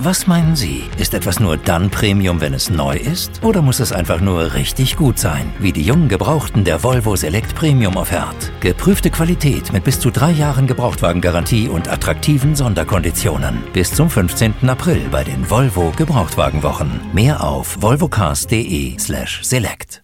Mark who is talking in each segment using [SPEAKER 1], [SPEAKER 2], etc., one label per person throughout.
[SPEAKER 1] Was meinen Sie? Ist etwas nur dann Premium, wenn es neu ist? Oder muss es einfach nur richtig gut sein? Wie die jungen Gebrauchten der Volvo Select Premium Offert. Geprüfte Qualität mit bis zu 3 Jahren Gebrauchtwagengarantie und attraktiven Sonderkonditionen. Bis zum 15. April bei den Volvo Gebrauchtwagenwochen. Mehr auf volvocars.de/select.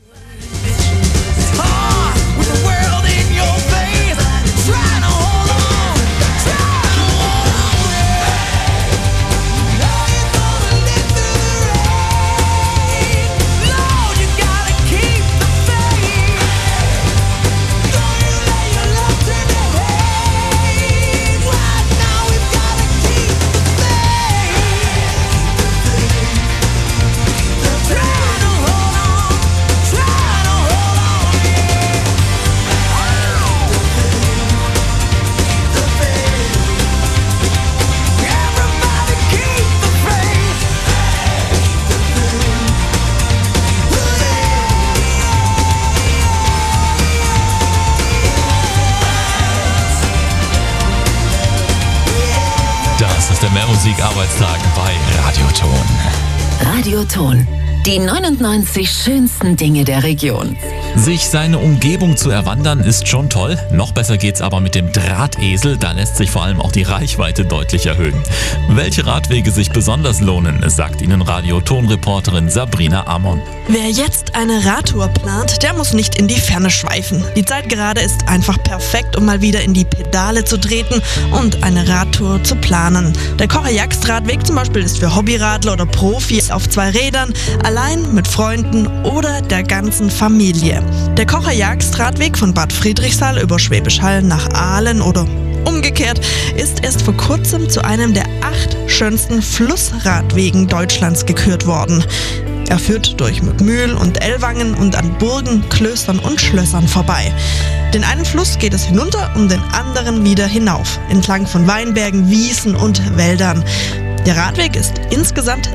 [SPEAKER 2] Das ist der Mehrmusik-Arbeitstag bei Radioton.
[SPEAKER 3] Radioton. Die 99 schönsten Dinge der Region.
[SPEAKER 2] Sich seine Umgebung zu erwandern ist schon toll. Noch besser geht's aber mit dem Drahtesel. Da lässt sich vor allem auch die Reichweite deutlich erhöhen. Welche Radwege sich besonders lohnen, sagt Ihnen Radioton-Reporterin Sabrina Amon.
[SPEAKER 4] Wer jetzt eine Radtour plant, der muss nicht in die Ferne schweifen. Die Zeit gerade ist einfach perfekt, um mal wieder in die Pedale zu treten und eine Radtour zu planen. Der Kocher-Jagst-Radweg zum Beispiel ist für Hobbyradler oder Profis auf 2 Rädern, allein mit Freunden oder der ganzen Familie. Der Kocher-Jagst-Radweg von Bad Friedrichsthal über Schwäbisch Hall nach Aalen oder umgekehrt ist erst vor kurzem zu einem der 8 schönsten Flussradwegen Deutschlands gekürt worden. Er führt durch Mühl und Ellwangen und an Burgen, Klöstern und Schlössern vorbei. Den einen Fluss geht es hinunter und den anderen wieder hinauf, entlang von Weinbergen, Wiesen und Wäldern. Der Radweg ist insgesamt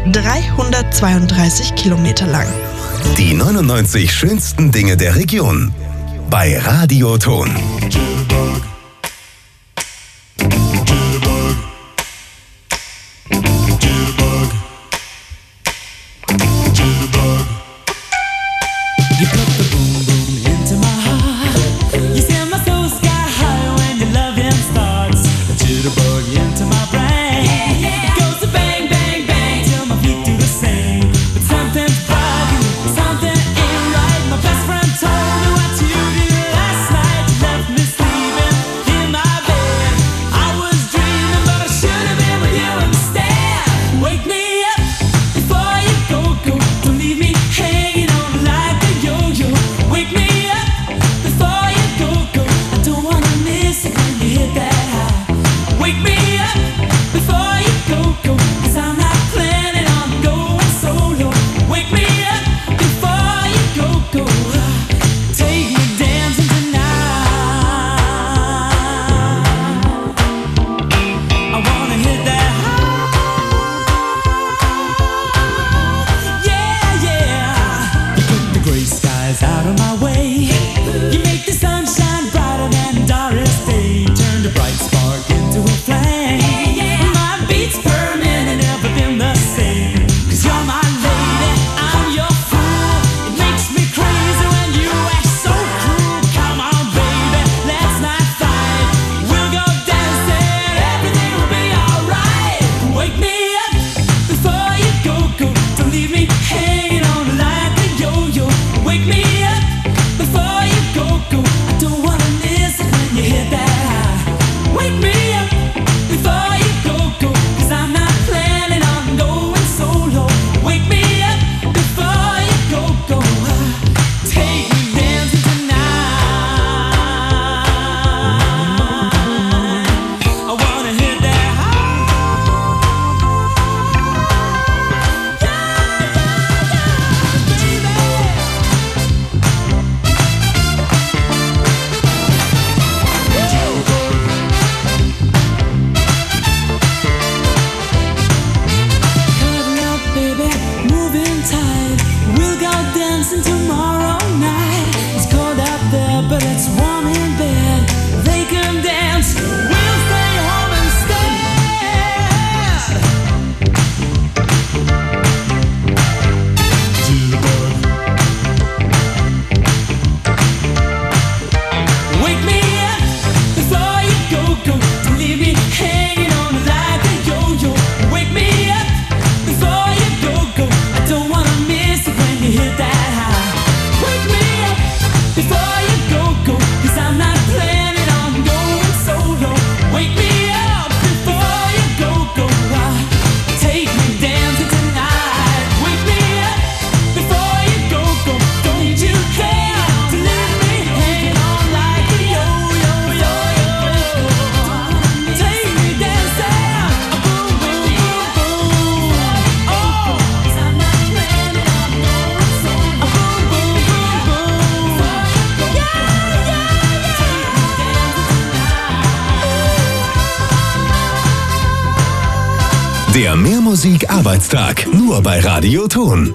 [SPEAKER 4] 332 Kilometer lang.
[SPEAKER 5] Die 99 schönsten Dinge der Region bei Radioton. Der Mehrmusik-Arbeitstag. Nur bei Radio Ton.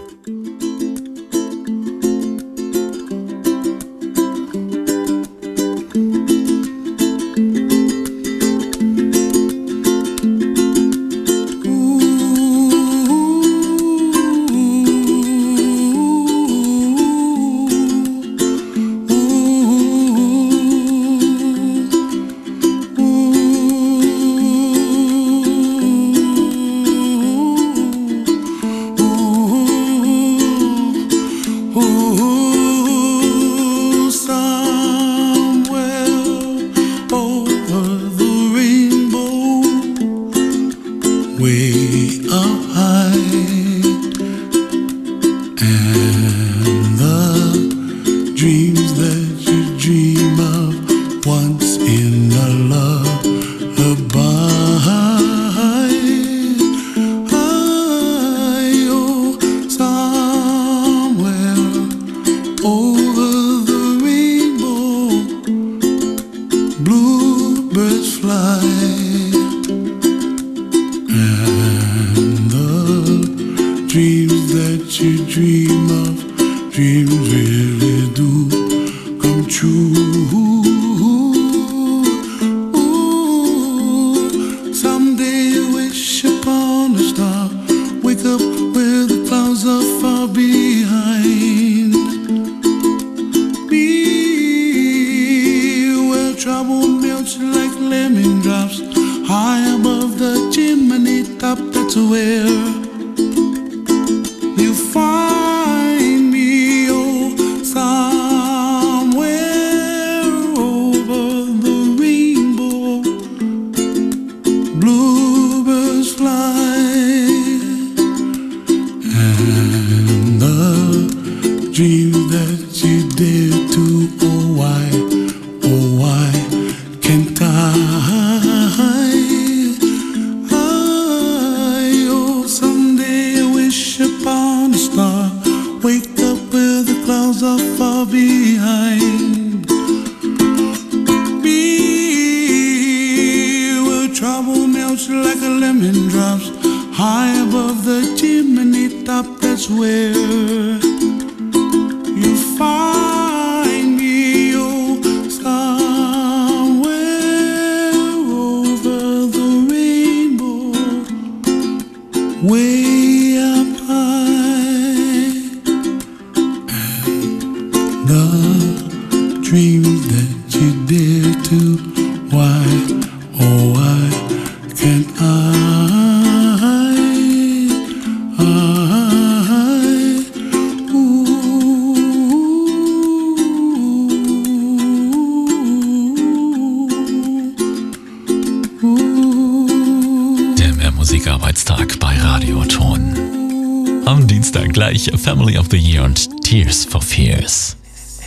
[SPEAKER 2] Musikarbeitstag bei Radio Ton. Am Dienstag gleich Family of the Year und Tears for Fears.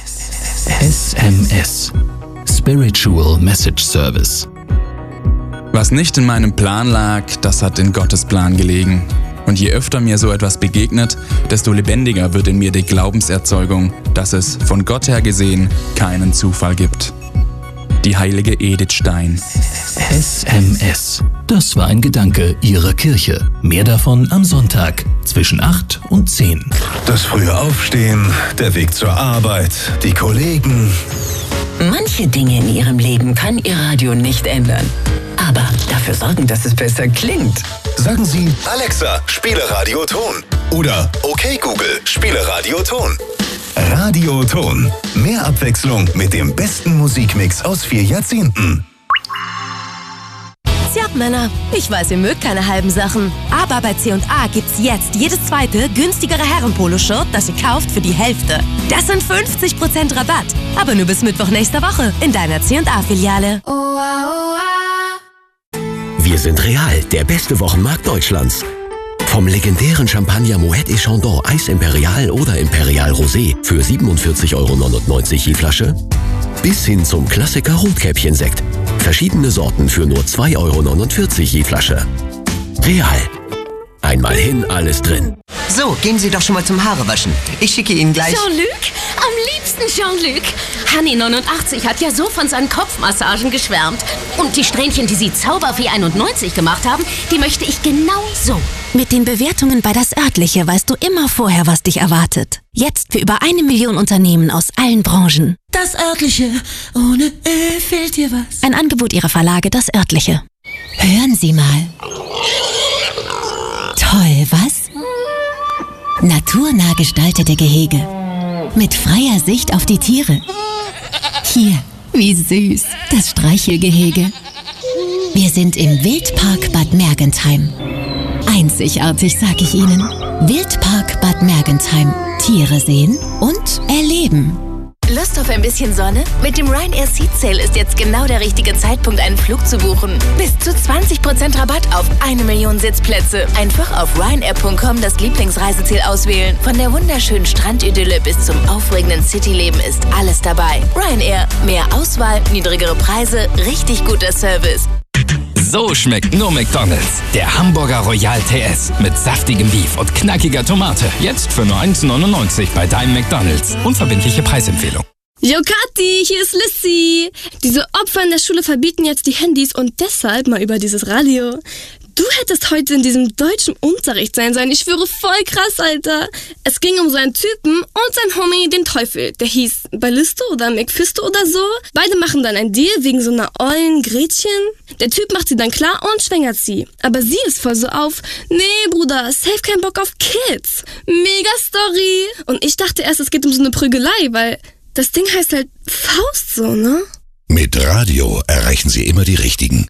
[SPEAKER 6] SMS Spiritual Message Service.
[SPEAKER 7] Was nicht in meinem Plan lag, das hat in Gottes Plan gelegen. Und je öfter mir so etwas begegnet, desto lebendiger wird in mir die Glaubenserzeugung, dass es, von Gott her gesehen, keinen Zufall gibt. Die heilige Edith Stein.
[SPEAKER 6] SMS. Das war ein Gedanke Ihrer Kirche. Mehr davon am Sonntag zwischen 8 und 10.
[SPEAKER 5] Das frühe Aufstehen, der Weg zur Arbeit, die Kollegen.
[SPEAKER 3] Manche Dinge in Ihrem Leben kann Ihr Radio nicht ändern. Aber dafür sorgen, dass es besser klingt.
[SPEAKER 5] Sagen Sie, Alexa, spiele Radio Ton. Oder, okay Google, spiele Radio Ton. Radio Ton. Mehr Abwechslung mit dem besten Musikmix aus 4 Jahrzehnten.
[SPEAKER 8] Tja, Männer, ich weiß, ihr mögt keine halben Sachen. Aber bei C&A gibt's jetzt jedes zweite günstigere Herren-Polo-Shirt, das ihr kauft, für die Hälfte. Das sind 50% Rabatt. Aber nur bis Mittwoch nächster Woche in deiner C&A-Filiale.
[SPEAKER 9] Wir sind Real, der beste Wochenmarkt Deutschlands. Vom legendären Champagner Moet et Chandon Eis Imperial oder Imperial Rosé für 47,99 € je Flasche bis hin zum Klassiker Rotkäppchensekt. Verschiedene Sorten für nur 2,49 € je Flasche. Real. Einmal hin, alles drin.
[SPEAKER 10] So, gehen Sie doch schon mal zum Haarewaschen. Ich schicke Ihnen gleich...
[SPEAKER 11] Jean-Luc? Am liebsten Jean-Luc. Hanni 89 hat ja so von seinen Kopfmassagen geschwärmt. Und die Strähnchen, die Sie Zauberfee 91 gemacht haben, die möchte ich genau so.
[SPEAKER 8] Mit den Bewertungen bei Das Örtliche weißt du immer vorher, was dich erwartet. Jetzt für über 1 Million Unternehmen aus allen Branchen.
[SPEAKER 12] Das Örtliche, ohne Ö fehlt dir was.
[SPEAKER 8] Ein Angebot ihrer Verlage Das Örtliche. Hören Sie mal. Toll, was? Naturnah gestaltete Gehege. Mit freier Sicht auf die Tiere. Hier, wie süß, das Streichelgehege. Wir sind im Wildpark Bad Mergentheim. Einzigartig, sag ich Ihnen. Wildpark Bad Mergentheim. Tiere sehen und erleben.
[SPEAKER 11] Lust auf ein bisschen Sonne? Mit dem Ryanair Seat Sale ist jetzt genau der richtige Zeitpunkt, einen Flug zu buchen. Bis zu 20% Rabatt auf 1 Million Sitzplätze. Einfach auf ryanair.com das Lieblingsreiseziel auswählen. Von der wunderschönen Strandidylle bis zum aufregenden Cityleben ist alles dabei. Ryanair. Mehr Auswahl, niedrigere Preise, richtig guter Service.
[SPEAKER 13] So schmeckt nur McDonald's. Der Hamburger Royal TS mit saftigem Beef und knackiger Tomate. Jetzt für nur 1,99 bei deinem McDonald's. Unverbindliche Preisempfehlung.
[SPEAKER 14] Jo Kathi, hier ist Lissy. Diese Opfer in der Schule verbieten jetzt die Handys und deshalb mal über dieses Radio. Du hättest heute in diesem deutschen Unterricht sein sollen. Ich schwöre, voll krass, Alter. Es ging um so einen Typen und sein Homie, den Teufel. Der hieß Ballisto oder McFisto oder so. Beide machen dann ein Deal wegen so einer ollen Gretchen. Der Typ macht sie dann klar und schwängert sie. Aber sie ist voll so auf, nee, Bruder, safe kein Bock auf Kids. Mega Story. Und ich dachte erst, es geht um so eine Prügelei, weil das Ding heißt halt Faust so, ne?
[SPEAKER 5] Mit Radio erreichen Sie immer die Richtigen.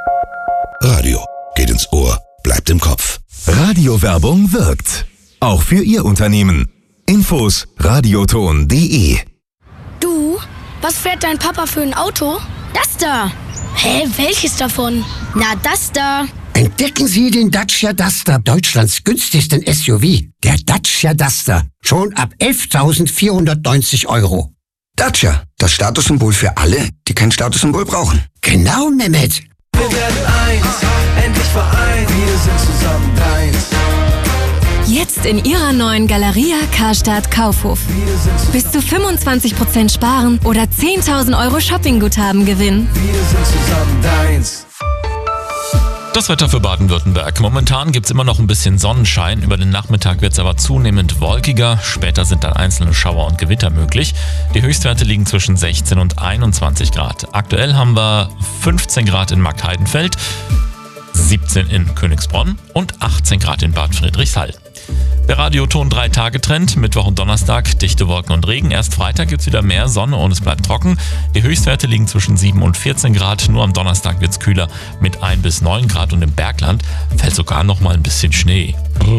[SPEAKER 5] Radio geht ins Ohr, bleibt im Kopf.
[SPEAKER 15] Radiowerbung wirkt. Auch für Ihr Unternehmen. Infos radioton.de.
[SPEAKER 16] Du, was fährt dein Papa für ein Auto? Das da. Hä, welches davon? Na, das da.
[SPEAKER 17] Entdecken Sie den Dacia Duster, Deutschlands günstigsten SUV. Der Dacia Duster. Schon ab 11.490 €.
[SPEAKER 18] Dacia, das Statussymbol für alle, die kein Statussymbol brauchen.
[SPEAKER 17] Genau, Mehmet.
[SPEAKER 19] Wir werden eins, endlich vereint, wir sind zusammen deins.
[SPEAKER 8] Jetzt in Ihrer neuen Galeria Karstadt Kaufhof. Bis zu 25% sparen oder 10.000 € Shoppingguthaben gewinnen.
[SPEAKER 19] Wir sind zusammen deins.
[SPEAKER 2] Das Wetter für Baden-Württemberg. Momentan gibt es immer noch ein bisschen Sonnenschein. Über den Nachmittag wird es aber zunehmend wolkiger. Später sind dann einzelne Schauer und Gewitter möglich. Die Höchstwerte liegen zwischen 16 und 21 Grad. Aktuell haben wir 15 Grad in Markheidenfeld, 17 in Königsbronn und 18 Grad in Bad Friedrichshall. Der Radioton 3-Tage-Trend, Mittwoch und Donnerstag dichte Wolken und Regen. Erst Freitag gibt es wieder mehr Sonne und es bleibt trocken. Die Höchstwerte liegen zwischen 7 und 14 Grad. Nur am Donnerstag wird es kühler mit 1 bis 9 Grad und im Bergland fällt sogar noch mal ein bisschen Schnee.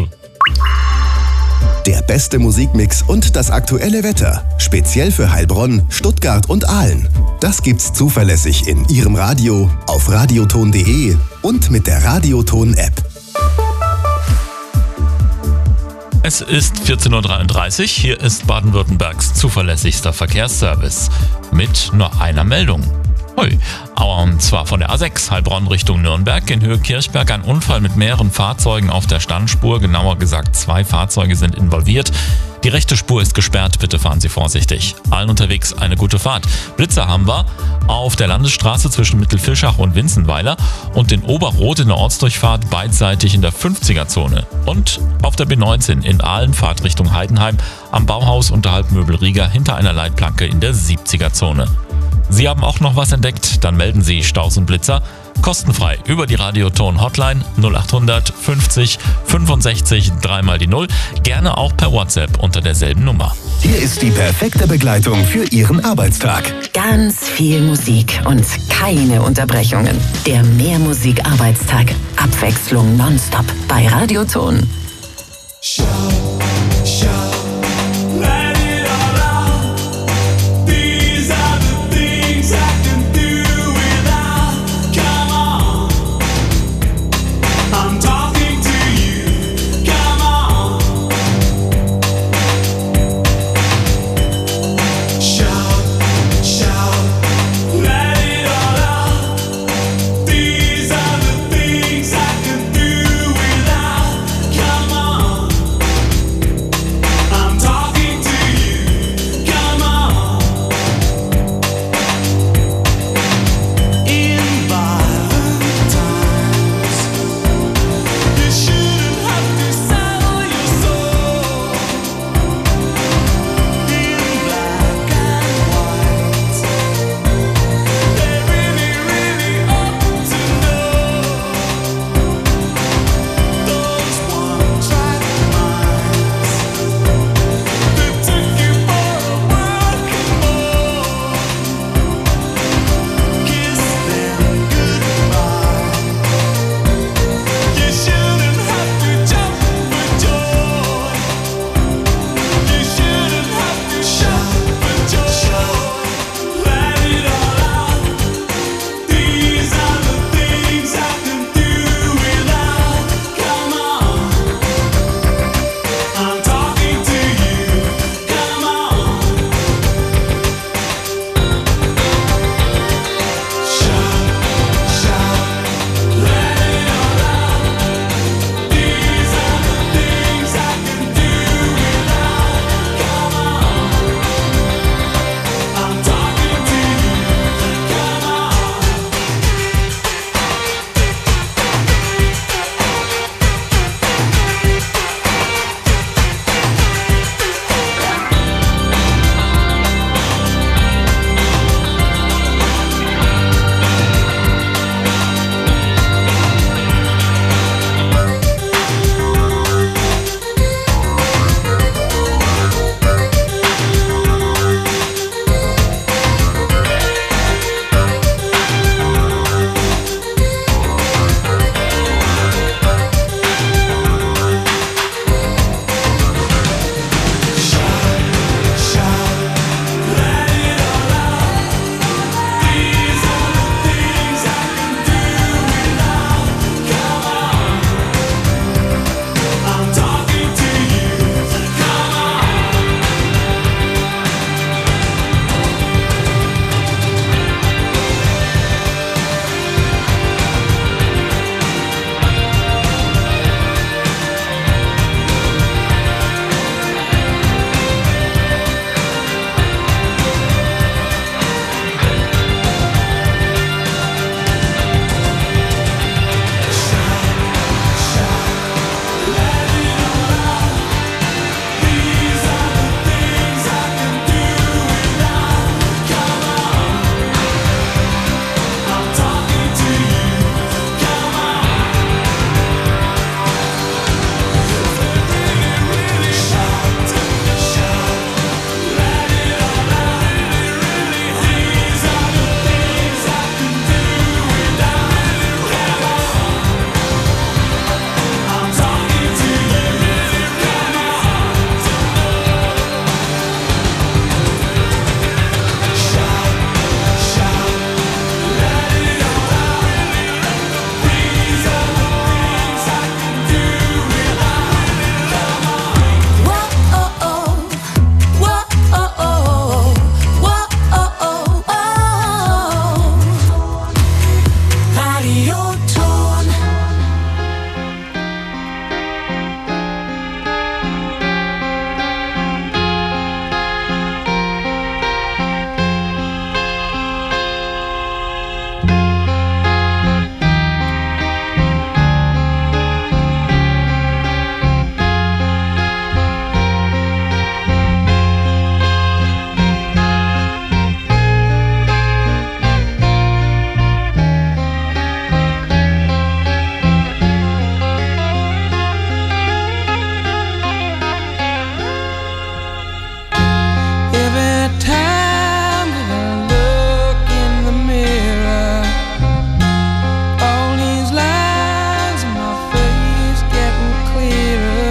[SPEAKER 5] Der beste Musikmix und das aktuelle Wetter. Speziell für Heilbronn, Stuttgart und Aalen. Das gibt's zuverlässig in Ihrem Radio, auf radioton.de und mit der Radioton-App.
[SPEAKER 2] Es ist 14.33 Uhr, hier ist Baden-Württembergs zuverlässigster Verkehrsservice mit nur einer Meldung. Und zwar von der A6 Heilbronn Richtung Nürnberg in Höhe Kirchberg ein Unfall mit mehreren Fahrzeugen auf der Standspur. Genauer gesagt 2 Fahrzeuge sind involviert. Die rechte Spur ist gesperrt, bitte fahren Sie vorsichtig. Allen unterwegs eine gute Fahrt. Blitzer haben wir auf der Landesstraße zwischen Mittelfischach und Winzenweiler und in Oberrot in der Ortsdurchfahrt beidseitig in der 50er-Zone. Und auf der B19 in Aalen Fahrt Richtung Heidenheim am Bauhaus unterhalb Möbelrieger hinter einer Leitplanke in der 70er-Zone. Sie haben auch noch was entdeckt? Dann melden Sie Staus und Blitzer kostenfrei über die Radioton Hotline 0800 50 65 3 0. Gerne auch per WhatsApp unter derselben Nummer.
[SPEAKER 15] Hier ist die perfekte Begleitung für Ihren Arbeitstag.
[SPEAKER 3] Ganz viel Musik und keine Unterbrechungen. Der Mehrmusik-Arbeitstag. Abwechslung nonstop bei Radioton.
[SPEAKER 19] Schau.